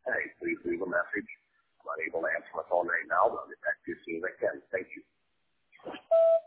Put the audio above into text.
hey, please leave a message. I'm unable to answer my phone right now, but I'll get back to you as soon as I can. Thank you.